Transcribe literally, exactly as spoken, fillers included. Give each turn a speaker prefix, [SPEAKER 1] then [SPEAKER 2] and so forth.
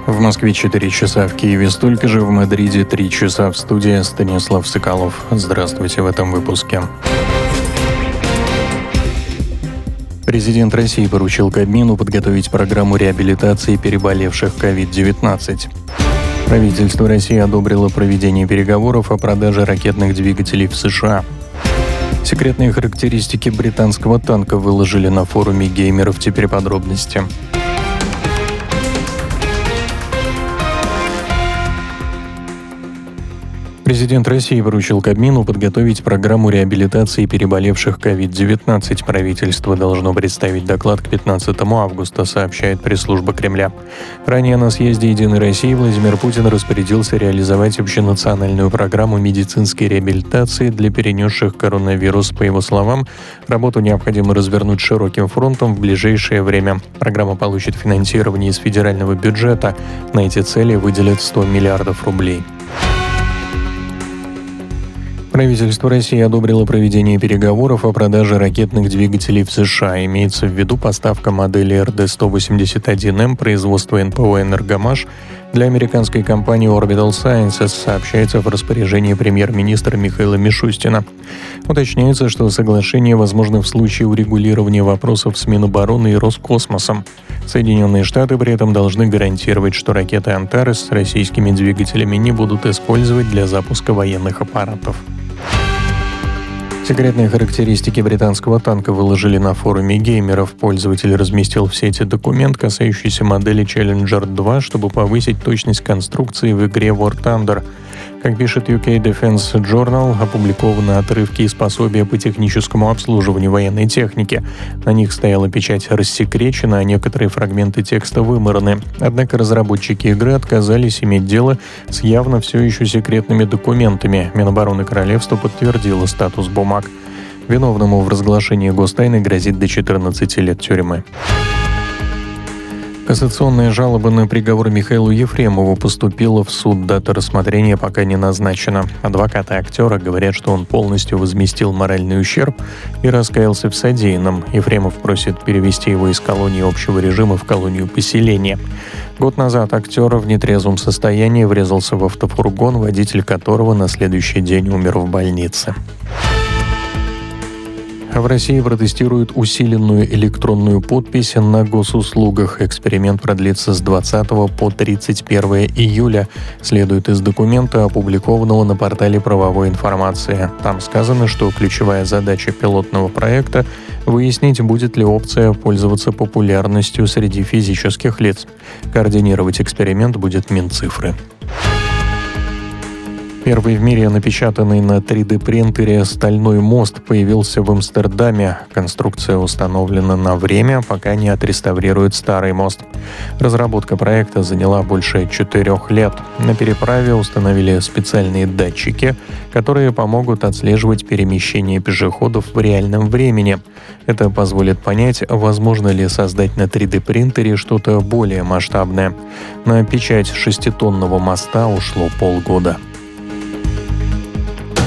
[SPEAKER 1] В Москве четыре часа, в Киеве столько же, в Мадриде три часа. В студии Станислав Соколов. Здравствуйте в этом выпуске. Президент России поручил Кабмину подготовить программу реабилитации переболевших ковид девятнадцать. Правительство России одобрило проведение переговоров о продаже ракетных двигателей в США. Секретные характеристики британского танка выложили на форуме геймеров. Теперь подробности. Президент России поручил Кабмину подготовить программу реабилитации переболевших ковид девятнадцать. Правительство должно представить доклад к пятнадцатому августа, сообщает пресс-служба Кремля. Ранее на съезде «Единой России» Владимир Путин распорядился реализовать общенациональную программу медицинской реабилитации для перенесших коронавирус. По его словам, работу необходимо развернуть широким фронтом в ближайшее время. Программа получит финансирование из федерального бюджета. На эти цели выделят сто миллиардов рублей. Правительство России одобрило проведение переговоров о продаже ракетных двигателей в США. Имеется в виду поставка модели эр дэ сто восемьдесят один эм производства эн пэ о «Энергомаш» для американской компании Orbital Sciences, сообщается в распоряжении премьер-министра Михаила Мишустина. Уточняется, что соглашение возможно в случае урегулирования вопросов с Минобороны и Роскосмосом. Соединенные Штаты при этом должны гарантировать, что ракеты «Антарес» с российскими двигателями не будут использовать для запуска военных аппаратов. Секретные характеристики британского танка выложили на форуме геймеров. Пользователь разместил в сети документ, касающийся модели Challenger два, чтобы повысить точность конструкции в игре War Thunder. Как пишет ю кей Defense Journal, опубликованы отрывки из пособия по техническому обслуживанию военной техники. На них стояла печать рассекречена, а некоторые фрагменты текста вымараны. Однако разработчики игры отказались иметь дело с явно все еще секретными документами. Минобороны Королевства подтвердило статус бумаг. Виновному в разглашении гостайны грозит до четырнадцати лет тюрьмы. Кассационная жалоба на приговор Михаилу Ефремову поступила в суд. Дата рассмотрения пока не назначена. Адвокаты актера говорят, что он полностью возместил моральный ущерб и раскаялся в содеянном. Ефремов просит перевести его из колонии общего режима в колонию поселения. Год назад актер в нетрезвом состоянии врезался в автофургон, водитель которого на следующий день умер в больнице. В России протестируют усиленную электронную подпись на госуслугах. Эксперимент продлится с двадцатого по тридцать первое июля, следует из документа, опубликованного на портале правовой информации. Там сказано, что ключевая задача пилотного проекта – выяснить, будет ли опция пользоваться популярностью среди физических лиц. Координировать эксперимент будет Минцифры. Первый в мире напечатанный на три дэ принтере стальной мост появился в Амстердаме. Конструкция установлена на время, пока не отреставрируют старый мост. Разработка проекта заняла больше четырех лет. На переправе установили специальные датчики, которые помогут отслеживать перемещение пешеходов в реальном времени. Это позволит понять, возможно ли создать на три дэ принтере что-то более масштабное. На печать шеститонного моста ушло полгода.